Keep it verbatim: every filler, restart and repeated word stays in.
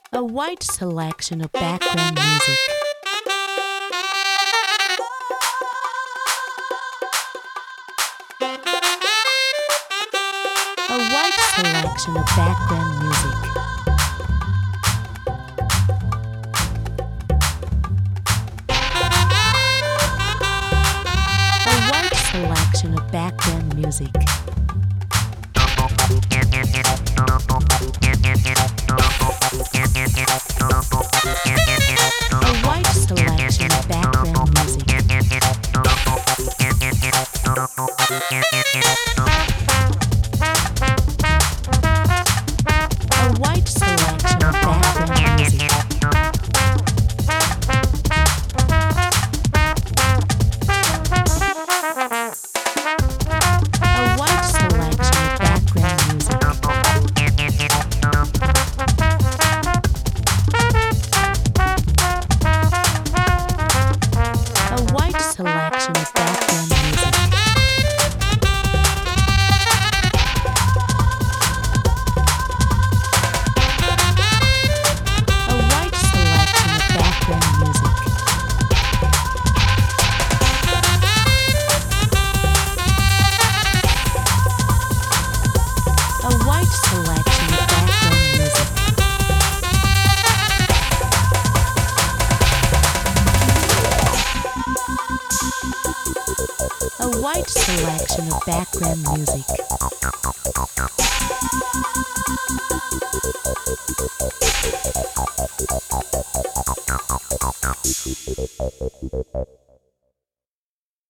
A wide selection of background music. A wide selection of background music. A wide selection of background music. A wide selection of background music. A wide selection of background music. A wide selection of background music. A wide selection of background music. A wide selection of background music. A wide selection of background music. A wide selection of background music.